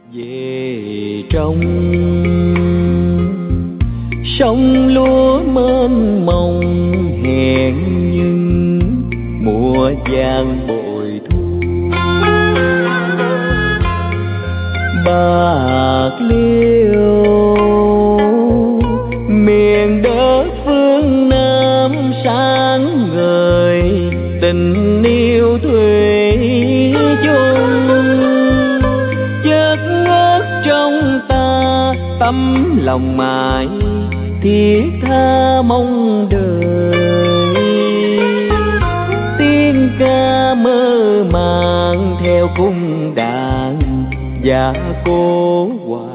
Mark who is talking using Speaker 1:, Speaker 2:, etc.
Speaker 1: về trong sông lúa mênh mông hẹn nhưng mùa vàng bội thu. Bạc Liêu miền đất phương Nam sáng ngời, tình yêu thủy chung chất ngất trong ta, tấm lòng mãi thiết tha mong đời. Tiếng ca mơ màng theo cung đàn và cô